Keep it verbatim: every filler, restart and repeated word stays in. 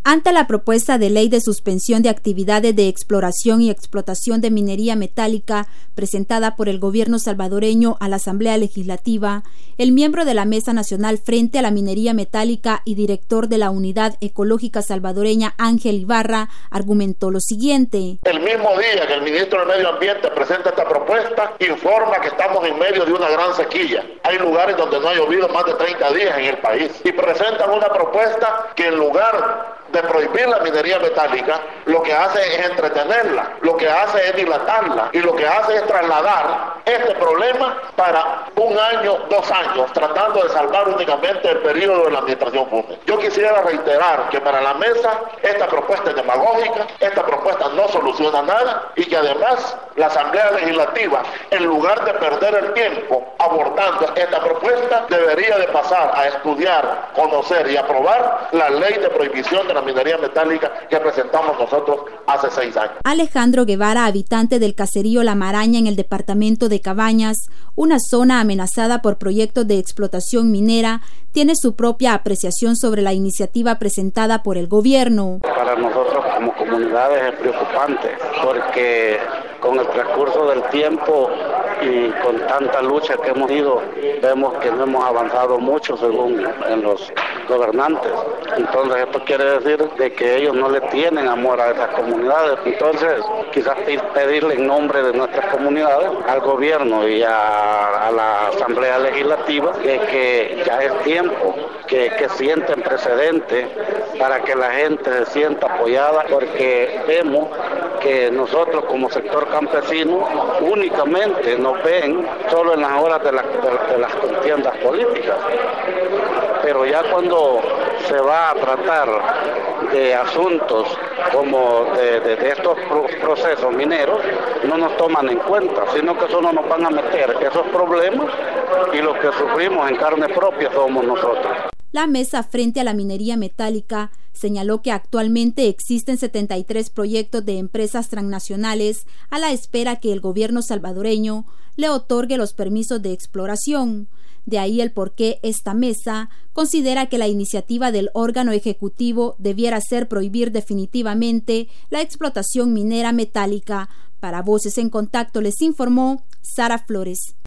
Ante la propuesta de ley de suspensión de actividades de exploración y explotación de minería metálica presentada por el gobierno salvadoreño a la Asamblea Legislativa, el miembro de la Mesa Nacional Frente a la Minería Metálica y director de la Unidad Ecológica Salvadoreña, Ángel Ibarra, argumentó lo siguiente. El mismo día que el ministro del Medio Ambiente presenta esta propuesta, informa que estamos en medio de una gran sequía. Hay lugares donde no ha llovido más de treinta días en el país y presentan una propuesta que en lugar de prohibir la minería metálica, lo que hace es entretenerla, lo que hace es dilatarla y lo que hace es trasladar este problema para un año, dos años, tratando de salvar únicamente el periodo de la administración Funes. Yo quisiera reiterar que para la mesa esta propuesta es demagógica, esta propuesta no soluciona nada y que además la Asamblea Legislativa, en lugar de perder el tiempo abordando esta propuesta, debería de pasar a estudiar, conocer y aprobar la ley de prohibición de la minería metálica que presentamos nosotros hace seis años. Alejandro Guevara, habitante del caserío La Maraña en el departamento de Cabañas, una zona amenazada por proyectos de explotación minera, tiene su propia apreciación sobre la iniciativa presentada por el gobierno. Para nosotros como comunidades es preocupante porque con el transcurso del tiempo y con tanta lucha que hemos ido, vemos que no hemos avanzado mucho según en los gobernantes. Entonces esto quiere decir de que ellos no le tienen amor a esas comunidades. Entonces quizás pedirle en nombre de nuestras comunidades al gobierno y a, a la Asamblea Legislativa de que ya es tiempo que, que sienten precedente para que la gente se sienta apoyada, porque vemos que nosotros como sector campesino únicamente nos ven solo en las horas de, la, de, de las contiendas políticas, pero ya cuando se va a tratar de asuntos como de, de, de estos procesos mineros, no nos toman en cuenta, sino que solo nos van a meter esos problemas y los que sufrimos en carne propia somos nosotros. La Mesa Frente a la Minería Metálica señaló que actualmente existen setenta y tres proyectos de empresas transnacionales a la espera que el gobierno salvadoreño le otorgue los permisos de exploración. De ahí el por qué esta mesa considera que la iniciativa del órgano ejecutivo debiera ser prohibir definitivamente la explotación minera metálica. Para Voces en Contacto les informó Sara Flores.